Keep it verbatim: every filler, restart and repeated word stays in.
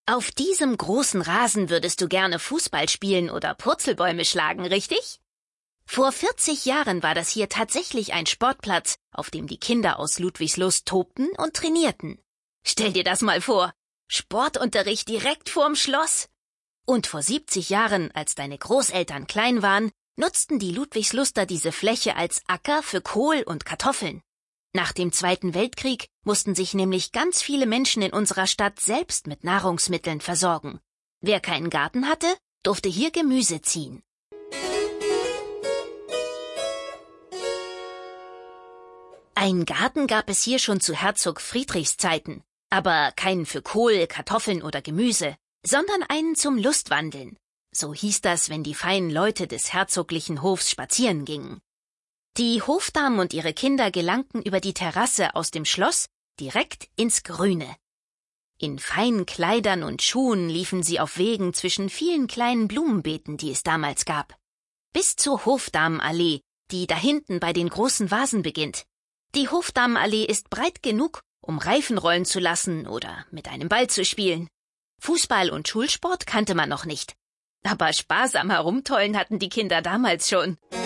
Auf diesem großen Rasen würdest du gerne Fußball spielen oder Purzelbäume schlagen, richtig? Vor vierzig Jahren war das hier tatsächlich ein Sportplatz, auf dem die Kinder aus Ludwigslust tobten und trainierten. Stell dir das mal vor, Sportunterricht direkt vorm Schloss. Und vor siebzig Jahren, als deine Großeltern klein waren, nutzten die Ludwigsluster diese Fläche als Acker für Kohl und Kartoffeln. Nach dem Zweiten Weltkrieg mussten sich nämlich ganz viele Menschen in unserer Stadt selbst mit Nahrungsmitteln versorgen. Wer keinen Garten hatte, durfte hier Gemüse ziehen. Einen Garten gab es hier schon zu Herzog Friedrichs Zeiten, aber keinen für Kohl, Kartoffeln oder Gemüse, sondern einen zum Lustwandeln. So hieß das, wenn die feinen Leute des herzoglichen Hofs spazieren gingen. Die Hofdamen und ihre Kinder gelangten über die Terrasse aus dem Schloss direkt ins Grüne. In feinen Kleidern und Schuhen liefen sie auf Wegen zwischen vielen kleinen Blumenbeeten, die es damals gab. Bis zur Hofdamenallee, die da hinten bei den großen Vasen beginnt. Die Hofdamenallee ist breit genug, um Reifen rollen zu lassen oder mit einem Ball zu spielen. Fußball und Schulsport kannte man noch nicht. Aber Spaß am Herumtollen hatten die Kinder damals schon.